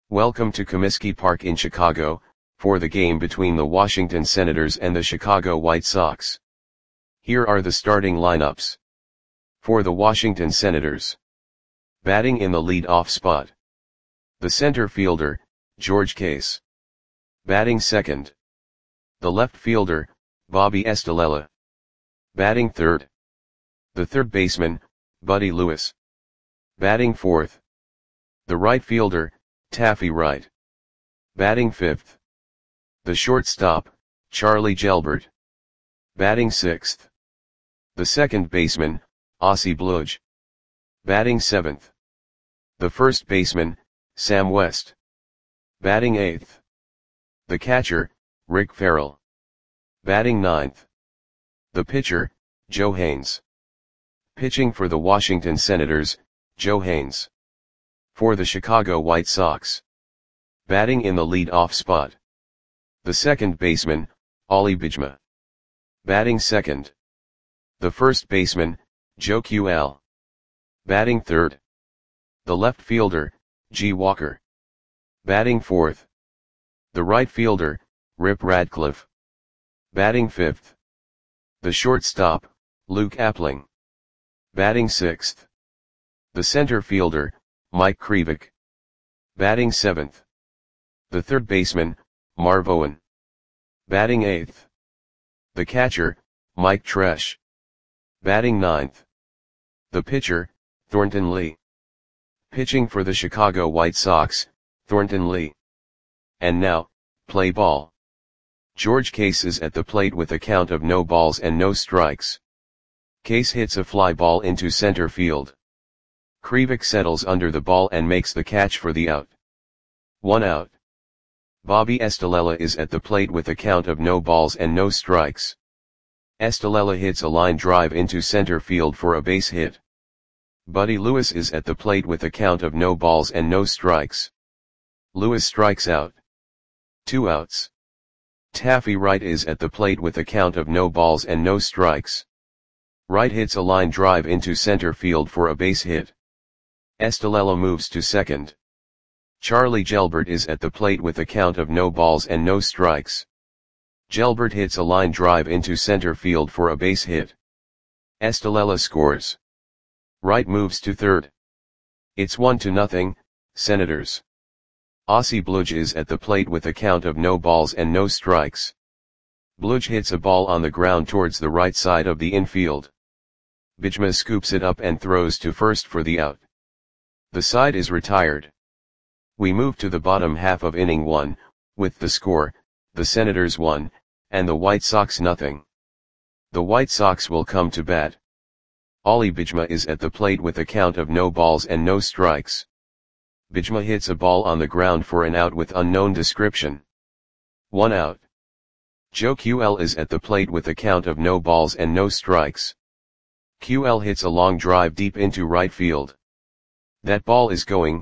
Welcome to Comiskey Park in Chicago, for the game between the Washington Senators and the Chicago White Sox. Here are the starting lineups. For the Washington Senators. Batting in the lead-off spot. The center fielder, George Case. Batting second. The left fielder, Bobby Estalella. Batting third. The third baseman, Buddy Lewis. Batting fourth. The right fielder, Taffy Wright. Batting fifth. The shortstop, Charlie Gelbert. Batting sixth. The second baseman, Ossie Bludge. Batting seventh. The first baseman, Sam West. Batting eighth. The catcher, Rick Farrell. Batting ninth. The pitcher, Joe Haines. Pitching for the Washington Senators, Joe Haines. For the Chicago White Sox. Batting in the lead-off spot. The second baseman, Ollie Bichma. Batting second. The first baseman, Joe Q.L. Batting third. The left fielder, G. Walker. Batting fourth. The right fielder, Rip Radcliffe. Batting fifth. The shortstop, Luke Appling. Batting sixth. The center fielder, Mike Krivik. Batting seventh. The third baseman, Marv Owen. Batting eighth. The catcher, Mike Tresh. Batting ninth. The pitcher, Thornton Lee. Pitching for the Chicago White Sox, Thornton Lee. And now, play ball. George Case is at the plate with a count of no balls and no strikes. Case hits a fly ball into center field. Krivik settles under the ball and makes the catch for the out. 1 out. Bobby Estalella is at the plate with a count of no balls and no strikes. Estalella hits a line drive into center field for a base hit. Buddy Lewis is at the plate with a count of no balls and no strikes. Lewis strikes out. 2 outs. Taffy Wright is at the plate with a count of no balls and no strikes. Wright hits a line drive into center field for a base hit. Estalella moves to second. Charlie Gelbert is at the plate with a count of no balls and no strikes. Gelbert hits a line drive into center field for a base hit. Estalella scores. Wright moves to third. It's 1-0, Senators. Ossie Bludge is at the plate with a count of no balls and no strikes. Bludge hits a ball on the ground towards the right side of the infield. Bichma scoops it up and throws to first for the out. The side is retired. We move to the bottom half of inning 1, with the score, the Senators 1, and the White Sox 0. The White Sox will come to bat. Ollie Bichma is at the plate with a count of no balls and no strikes. Bichma hits a ball on the ground for an out with unknown description. 1 out. Joe Q.L. is at the plate with a count of no balls and no strikes. Q.L. hits a long drive deep into right field. That ball is gone.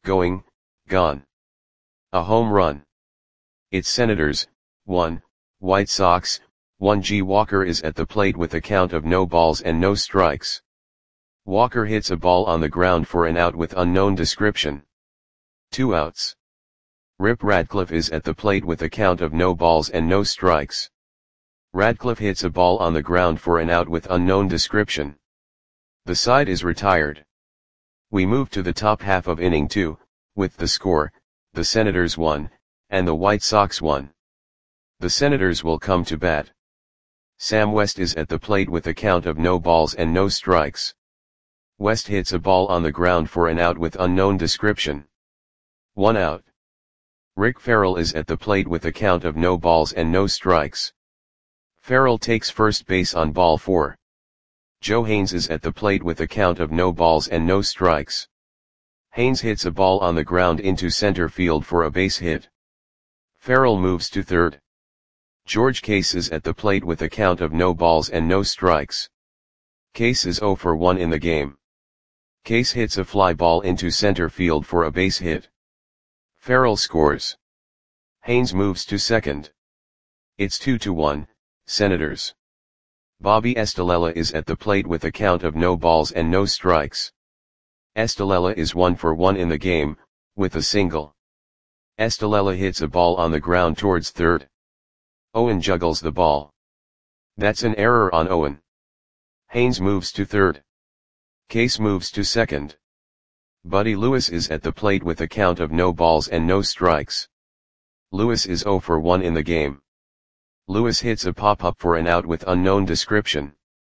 A home run. It's Senators, 1, White Sox, 1. G. Walker is at the plate with a count of no balls and no strikes. Walker hits a ball on the ground for an out with unknown description. 2 outs. Rip Radcliffe is at the plate with a count of no balls and no strikes. Radcliffe hits a ball on the ground for an out with unknown description. The side is retired. We move to the top half of inning 2, with the score, the Senators 1, and the White Sox 1. The Senators will come to bat. Sam West is at the plate with a count of no balls and no strikes. West hits a ball on the ground for an out with unknown description. 1 out. Rick Farrell is at the plate with a count of no balls and no strikes. Farrell takes first base on ball 4. Joe Haines is at the plate with a count of no balls and no strikes. Haines hits a ball on the ground into center field for a base hit. Farrell moves to third. George Case is at the plate with a count of no balls and no strikes. Case is 0 for 1 in the game. Case hits a fly ball into center field for a base hit. Farrell scores. Haines moves to second. It's 2-1, Senators. Bobby Estalella is at the plate with a count of no balls and no strikes. Estalella is 1 for 1 in the game, with a single. Estelella hits a ball on the ground towards third. Owen juggles the ball. That's an error on Owen. Haynes moves to third. Case moves to second. Buddy Lewis is at the plate with a count of no balls and no strikes. Lewis is 0 for 1 in the game. Lewis hits a pop-up for an out with unknown description.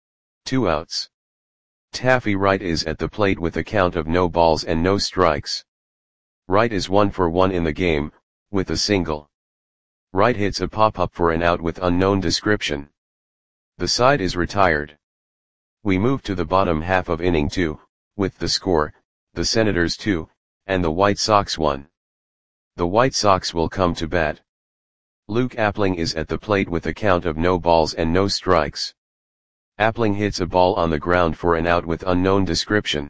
2 outs. Taffy Wright is at the plate with a count of no balls and no strikes. Wright is 1 for 1 in the game, with a single. Wright hits a pop-up for an out with unknown description. The side is retired. We move to the bottom half of inning 2, with the score, the Senators 2, and the White Sox 1. The White Sox will come to bat. Luke Appling is at the plate with a count of no balls and no strikes. Appling hits a ball on the ground for an out with unknown description.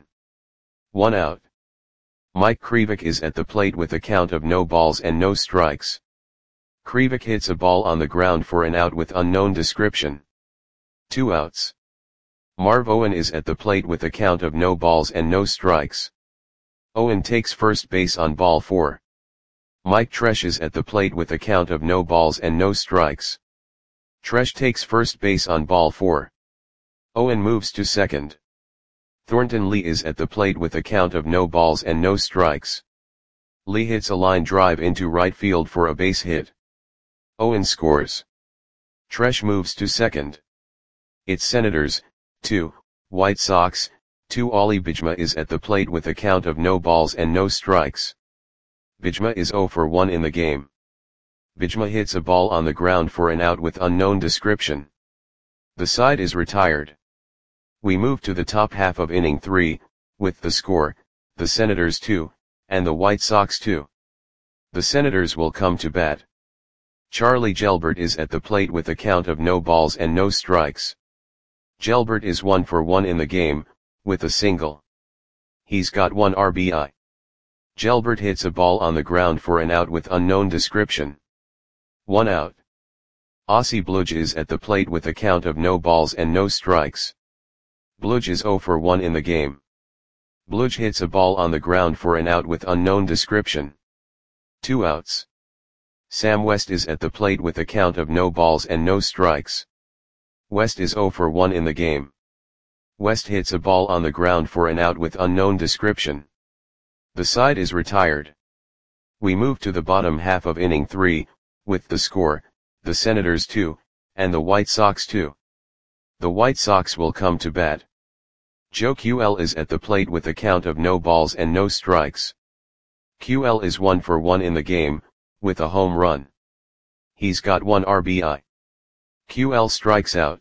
1 out. Mike Krivik is at the plate with a count of no balls and no strikes. Krivik hits a ball on the ground for an out with unknown description. 2 outs. Marv Owen is at the plate with a count of no balls and no strikes. Owen takes first base on ball 4. Mike Tresh is at the plate with a count of no balls and no strikes. Tresh takes first base on ball 4. Owen moves to second. Thornton Lee is at the plate with a count of no balls and no strikes. Lee hits a line drive into right field for a base hit. Owen scores. Tresh moves to second. It's Senators 2, White Sox 2. Ollie Bijma is at the plate with a count of no balls and no strikes. Bijma is 0 for 1 in the game. Bijma hits a ball on the ground for an out with unknown description. The side is retired. We move to the top half of inning 3, with the score, the Senators 2, and the White Sox 2. The Senators will come to bat. Charlie Gelbert is at the plate with a count of no balls and no strikes. Gelbert is 1 for 1 in the game, with a single. He's got 1 RBI. Gelbert hits a ball on the ground for an out with unknown description. 1 out. Ossie Bludge is at the plate with a count of no balls and no strikes. Bludge is 0 for 1 in the game. Bludge hits a ball on the ground for an out with unknown description. 2 outs. Sam West is at the plate with a count of no balls and no strikes. West is 0 for 1 in the game. West hits a ball on the ground for an out with unknown description. The side is retired. We move to the bottom half of inning 3, with the score, the Senators 2, and the White Sox 2. The White Sox will come to bat. Joe QL is at the plate with a count of no balls and no strikes. QL is 1 for 1 in the game, with a home run. He's got 1 RBI. QL strikes out.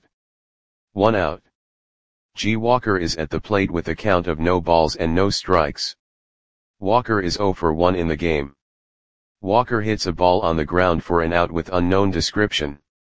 1 out. G. Walker is at the plate with a count of no balls and no strikes. Walker is 0 for 1 in the game. Walker hits a ball on the ground for an out with unknown description.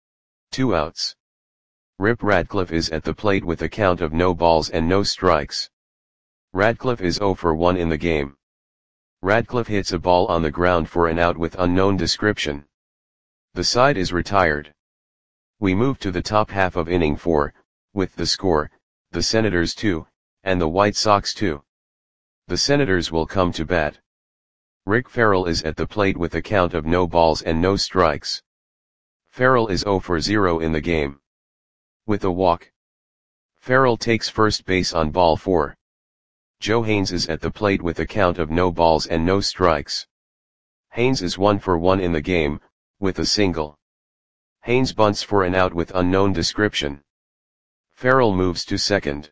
2 outs. Rip Radcliffe is at the plate with a count of no balls and no strikes. Radcliffe is 0 for 1 in the game. Radcliffe hits a ball on the ground for an out with unknown description. The side is retired. We move to the top half of inning 4, with the score, the Senators 2, and the White Sox 2. The Senators will come to bat. Rick Farrell is at the plate with a count of no balls and no strikes. Farrell is 0 for 0 in the game. With a walk. Farrell takes first base on ball 4. Joe Haynes is at the plate with a count of no balls and no strikes. Haynes is 1 for 1 in the game, with a single. Haynes bunts for an out with unknown description. Farrell moves to second.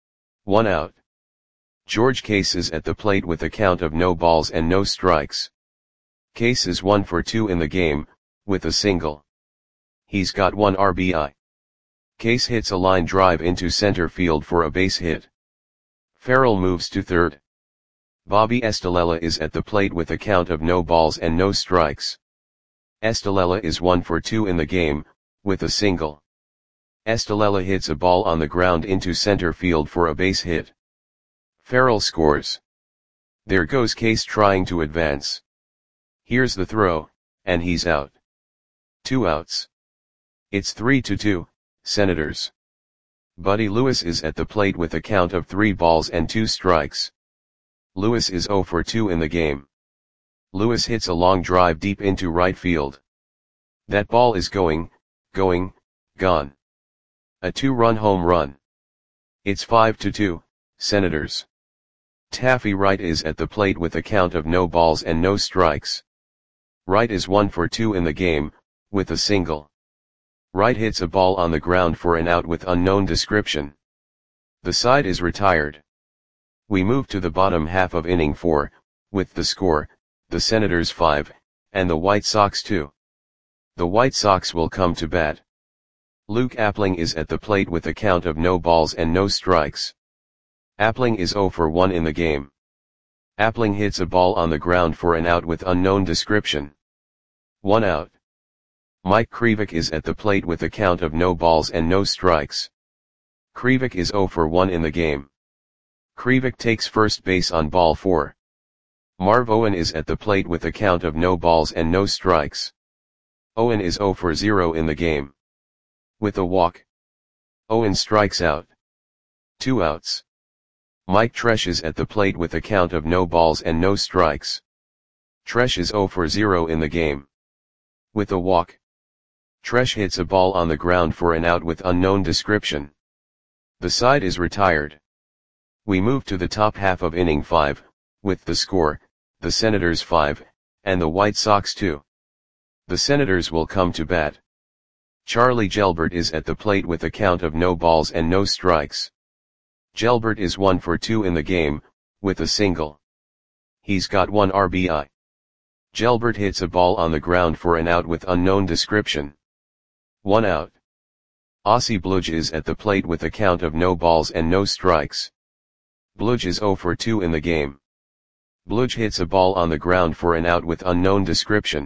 1 out. George Case is at the plate with a count of no balls and no strikes. Case is 1 for 2 in the game, with a single. He's got 1 RBI. Case hits a line drive into center field for a base hit. Farrell moves to third. Bobby Estelella is at the plate with a count of no balls and no strikes. Estelella is 1 for 2 in the game, with a single. Estelella hits a ball on the ground into center field for a base hit. Farrell scores. There goes Case trying to advance. Here's the throw, and he's out. 2 outs. It's 3-2, Senators. Buddy Lewis is at the plate with a count of 3 balls and 2 strikes. Lewis is 0 for 2 in the game. Lewis hits a long drive deep into right field. That ball is gone. A 2-run home run. It's 5-2, Senators. Taffy Wright is at the plate with a count of no balls and no strikes. Wright is 1 for 2 in the game, with a single. Wright hits a ball on the ground for an out with unknown description. The side is retired. We move to the bottom half of inning 4, with the score, the Senators 5, and the White Sox 2. The White Sox will come to bat. Luke Appling is at the plate with a count of no balls and no strikes. Appling is 0 for 1 in the game. Appling hits a ball on the ground for an out with unknown description. 1 out. Mike Krivik is at the plate with a count of no balls and no strikes. Krivik is 0 for 1 in the game. Krivik takes first base on ball 4. Marv Owen is at the plate with a count of no balls and no strikes. Owen is 0 for 0 in the game. With a walk, Owen strikes out. 2 outs. Mike Tresh is at the plate with a count of no balls and no strikes. Tresh is 0 for 0 in the game. With a walk, Tresh hits a ball on the ground for an out with unknown description. The side is retired. We move to the top half of inning 5, with the score, the Senators 5, and the White Sox 2. The Senators will come to bat. Charlie Gelbert is at the plate with a count of no balls and no strikes. Gelbert is 1 for 2 in the game, with a single. He's got 1 RBI. Gelbert hits a ball on the ground for an out with unknown description. 1 out. Ossie Bludge is at the plate with a count of no balls and no strikes. Bludge is 0 for 2 in the game. Bludge hits a ball on the ground for an out with unknown description.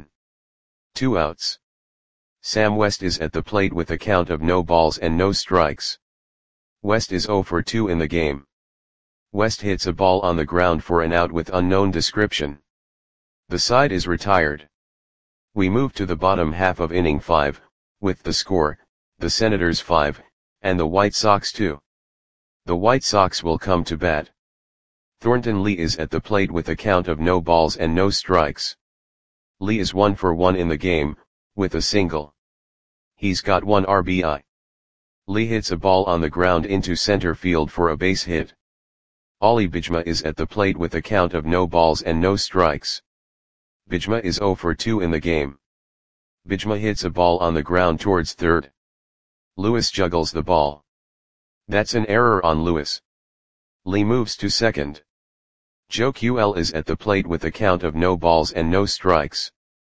2 outs. Sam West is at the plate with a count of no balls and no strikes. West is 0 for 2 in the game. West hits a ball on the ground for an out with unknown description. The side is retired. We move to the bottom half of inning 5, with the score, the Senators 5, and the White Sox 2. The White Sox will come to bat. Thornton Lee is at the plate with a count of no balls and no strikes. Lee is 1 for 1 in the game, with a single. He's got 1 RBI. Lee hits a ball on the ground into center field for a base hit. Ollie Bijma is at the plate with a count of no balls and no strikes. Bijma is 0 for 2 in the game. Bijma hits a ball on the ground towards third. Lewis juggles the ball. That's an error on Lewis. Lee moves to second. Joe QL is at the plate with a count of no balls and no strikes.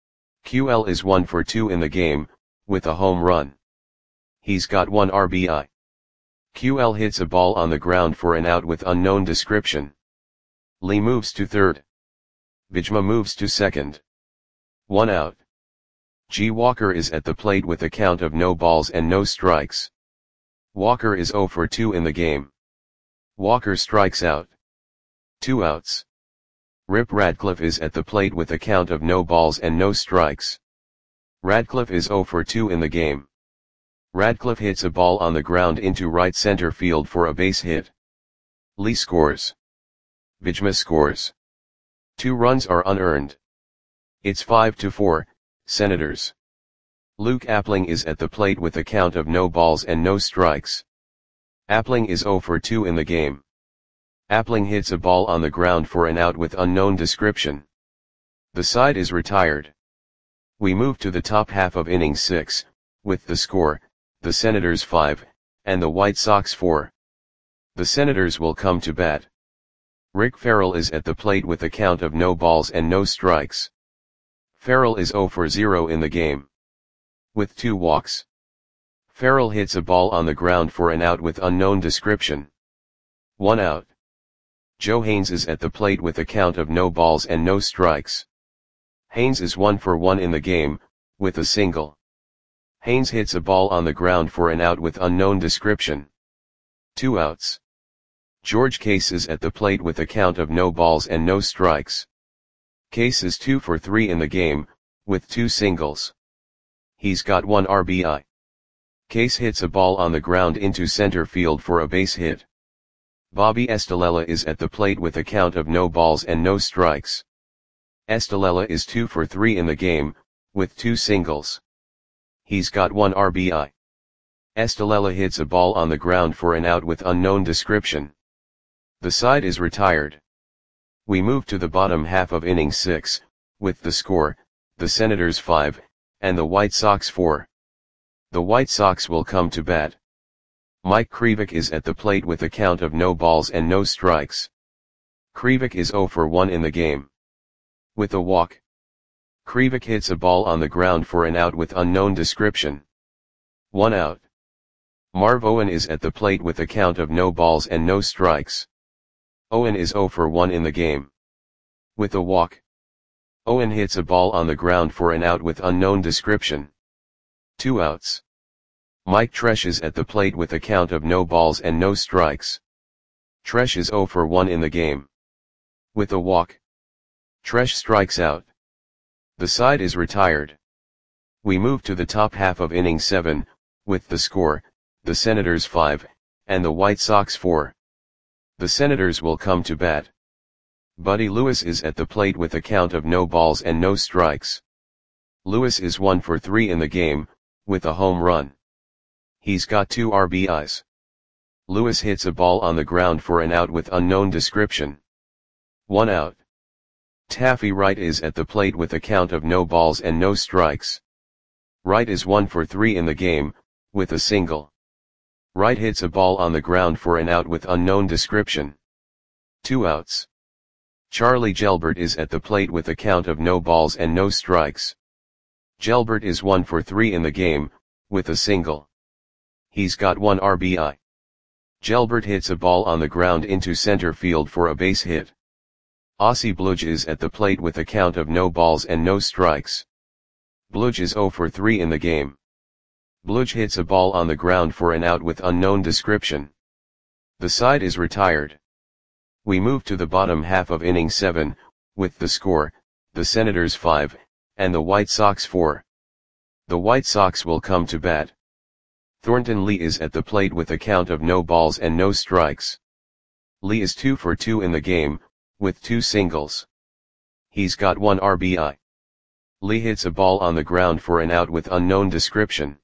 QL is 1 for 2 in the game, with a home run. He's got 1 RBI. QL hits a ball on the ground for an out with unknown description. Lee moves to third. Bijma moves to second. 1 out. G. Walker is at the plate with a count of no balls and no strikes. Walker is 0 for 2 in the game. Walker strikes out. 2 outs. Rip Radcliffe is at the plate with a count of no balls and no strikes. Radcliffe is 0 for 2 in the game. Radcliffe hits a ball on the ground into right center field for a base hit. Lee scores. Bijma scores. 2 runs are unearned. It's 5-4, Senators. Luke Appling is at the plate with a count of no balls and no strikes. Appling is 0 for 2 in the game. Appling hits a ball on the ground for an out with unknown description. The side is retired. We move to the top half of inning 6, with the score, the Senators 5, and the White Sox 4. The Senators will come to bat. Rick Farrell is at the plate with a count of no balls and no strikes. Farrell is 0 for 0 in the game. With 2 walks. Farrell hits a ball on the ground for an out with unknown description. 1 out. Joe Haynes is at the plate with a count of no balls and no strikes. Haynes is 1 for 1 in the game, with a single. Haynes hits a ball on the ground for an out with unknown description. 2 outs. George Case is at the plate with a count of no balls and no strikes. Case is 2 for 3 in the game, with 2 singles. He's got 1 RBI. Case hits a ball on the ground into center field for a base hit. Bobby Estalella is at the plate with a count of no balls and no strikes. Estrella is 2 for 3 in the game, with 2 singles. He's got 1 RBI. Estrella hits a ball on the ground for an out with unknown description. The side is retired. We move to the bottom half of inning 6, with the score, the Senators 5, and the White Sox 4. The White Sox will come to bat. Mike Krivik is at the plate with a count of no balls and no strikes. Krivik is 0 for 1 in the game. With a walk, Krivik hits a ball on the ground for an out with unknown description. 1 out. Marv Owen is at the plate with a count of no balls and no strikes. Owen is 0 for 1 in the game. With a walk, Owen hits a ball on the ground for an out with unknown description. 2 outs. Mike Tresh is at the plate with a count of no balls and no strikes. Tresh is 0 for 1 in the game. With a walk, Tresh strikes out. The side is retired. We move to the top half of inning 7, with the score, the Senators 5, and the White Sox 4. The Senators will come to bat. Buddy Lewis is at the plate with a count of no balls and no strikes. Lewis is 1 for 3 in the game, with a home run. He's got 2 RBIs. Lewis hits a ball on the ground for an out with unknown description. 1 out. Taffy Wright is at the plate with a count of no balls and no strikes. Wright is 1 for 3 in the game, with a single. Wright hits a ball on the ground for an out with unknown description. 2 outs. Charlie Gelbert is at the plate with a count of no balls and no strikes. Gelbert is 1 for 3 in the game, with a single. He's got 1 RBI. Gelbert hits a ball on the ground into center field for a base hit. Ossie Bludge is at the plate with a count of no balls and no strikes. Bludge is 0 for 3 in the game. Bludge hits a ball on the ground for an out with unknown description. The side is retired. We move to the bottom half of inning 7, with the score, the Senators 5, and the White Sox 4. The White Sox will come to bat. Thornton Lee is at the plate with a count of no balls and no strikes. Lee is 2 for 2 in the game, with 2 singles. He's got 1 RBI. Lee hits a ball on the ground for an out with unknown description.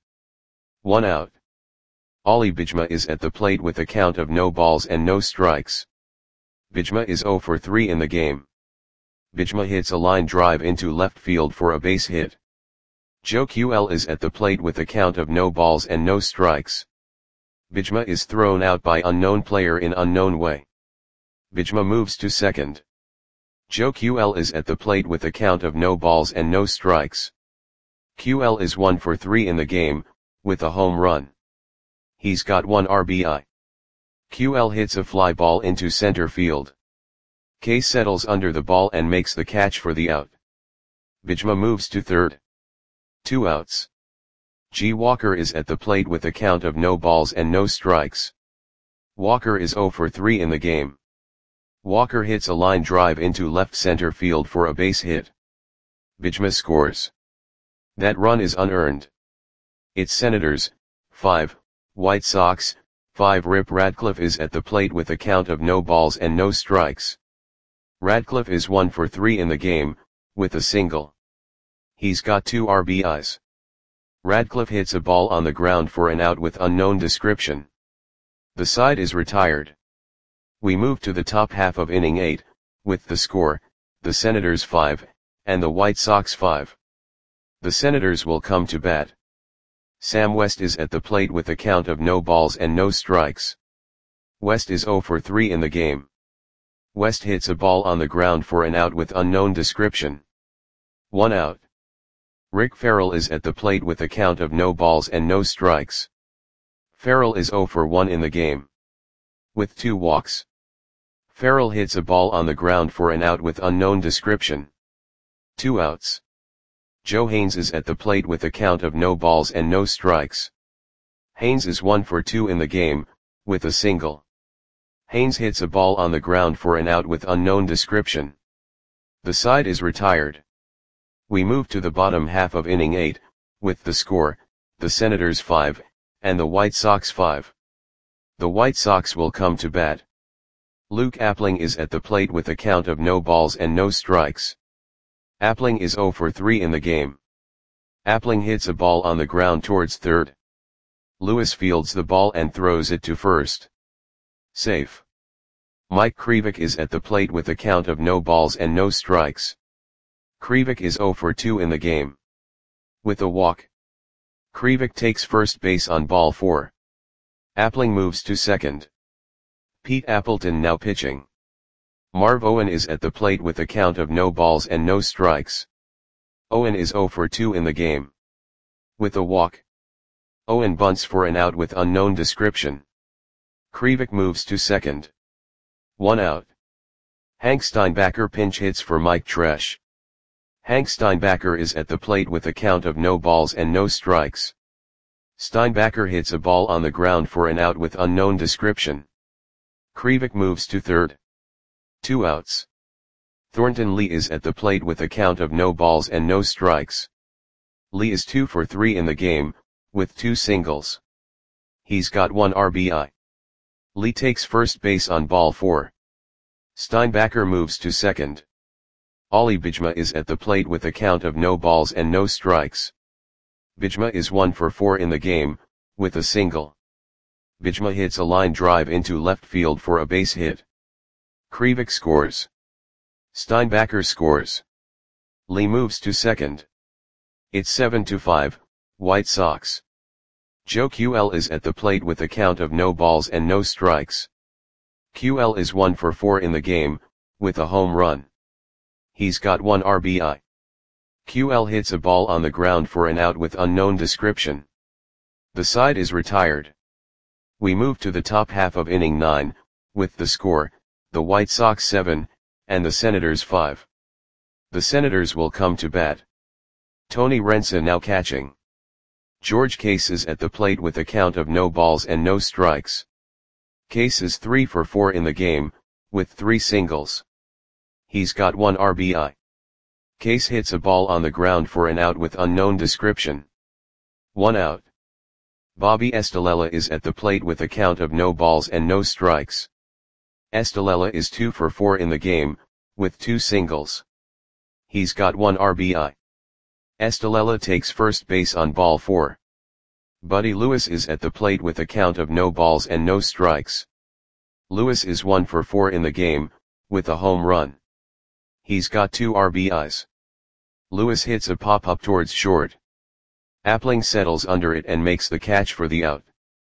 1 out. Ollie Bijma is at the plate with a count of no balls and no strikes. Bijma is 0 for 3 in the game. Bijma hits a line drive into left field for a base hit. Joe QL is at the plate with a count of no balls and no strikes. Bijma is thrown out by unknown player in unknown way. Bijma moves to second. Joe QL is at the plate with a count of no balls and no strikes. QL is 1 for 3 in the game, with a home run. He's got 1 RBI. QL hits a fly ball into center field. K settles under the ball and makes the catch for the out. Bijma moves to third. 2 outs. G. Walker is at the plate with a count of no balls and no strikes. Walker is 0 for 3 in the game. Walker hits a line drive into left center field for a base hit. Bijma scores. That run is unearned. It's Senators, 5, White Sox, 5. Rip Radcliffe is at the plate with a count of no balls and no strikes. Radcliffe is 1 for 3 in the game, with a single. He's got 2 RBIs. Radcliffe hits a ball on the ground for an out with unknown description. The side is retired. We move to the top half of inning 8, with the score, the Senators 5, and the White Sox 5. The Senators will come to bat. Sam West is at the plate with a count of no balls and no strikes. West is 0 for 3 in the game. West hits a ball on the ground for an out with unknown description. 1 out. Rick Farrell is at the plate with a count of no balls and no strikes. Farrell is 0 for 1 in the game. With 2 walks. Farrell hits a ball on the ground for an out with unknown description. 2 outs. Joe Haynes is at the plate with a count of no balls and no strikes. Haynes is 1 for 2 in the game, with a single. Haynes hits a ball on the ground for an out with unknown description. The side is retired. We move to the bottom half of inning 8, with the score, the Senators 5, and the White Sox 5. The White Sox will come to bat. Luke Appling is at the plate with a count of no balls and no strikes. Appling is 0 for 3 in the game. Appling hits a ball on the ground towards third. Lewis fields the ball and throws it to first. Safe. Mike Krivik is at the plate with a count of no balls and no strikes. Krivik is 0 for 2 in the game. With a walk. Krivik takes first base on ball 4. Appling moves to second. Pete Appleton now pitching. Marv Owen is at the plate with a count of no balls and no strikes. Owen is 0 for 2 in the game. With a walk. Owen bunts for an out with unknown description. Krivik moves to second. 1 out. Hank Steinbacher pinch hits for Mike Tresh. Hank Steinbacher is at the plate with a count of no balls and no strikes. Steinbacher hits a ball on the ground for an out with unknown description. Krivik moves to third. 2 outs. Thornton Lee is at the plate with a count of no balls and no strikes. Lee is 2 for 3 in the game, with 2 singles. He's got 1 RBI. Lee takes first base on ball 4. Steinbacher moves to second. Ollie Bijma is at the plate with a count of no balls and no strikes. Bijma is 1 for 4 in the game, with a single. Bijma hits a line drive into left field for a base hit. Krivik scores. Steinbacher scores. Lee moves to second. It's 7-5, White Sox. Joe QL is at the plate with a count of no balls and no strikes. QL is 1 for 4 in the game, with a home run. He's got 1 RBI. QL hits a ball on the ground for an out with unknown description. The side is retired. We move to the top half of inning 9, with the score, the White Sox 7, and the Senators 5. The Senators will come to bat. Tony Rensa now catching. George Case is at the plate with a count of no balls and no strikes. Case is 3 for 4 in the game, with 3 singles. He's got 1 RBI. Case hits a ball on the ground for an out with unknown description. 1 out. Bobby Estalella is at the plate with a count of no balls and no strikes. Estalella is 2 for 4 in the game, with 2 singles. He's got 1 RBI. Estalella takes first base on ball 4. Buddy Lewis is at the plate with a count of no balls and no strikes. Lewis is 1 for 4 in the game, with a home run. He's got 2 RBIs. Lewis hits a pop-up towards short. Appling settles under it and makes the catch for the out.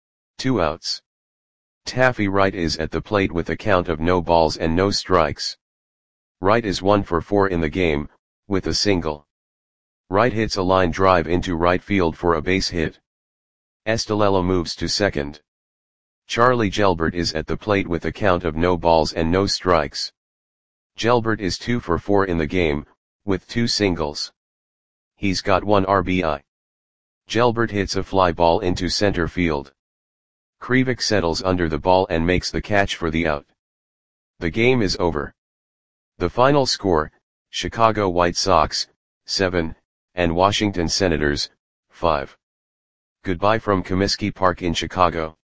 2 outs. Taffy Wright is at the plate with a count of no balls and no strikes. Wright is 1 for 4 in the game, with a single. Wright hits a line drive into right field for a base hit. Estalella moves to second. Charlie Gelbert is at the plate with a count of no balls and no strikes. Gelbert is 2 for 4 in the game, with 2 singles. He's got 1 RBI. Gelbert hits a fly ball into center field. Krivik settles under the ball and makes the catch for the out. The game is over. The final score, Chicago White Sox, 7, and Washington Senators, 5. Goodbye from Comiskey Park in Chicago.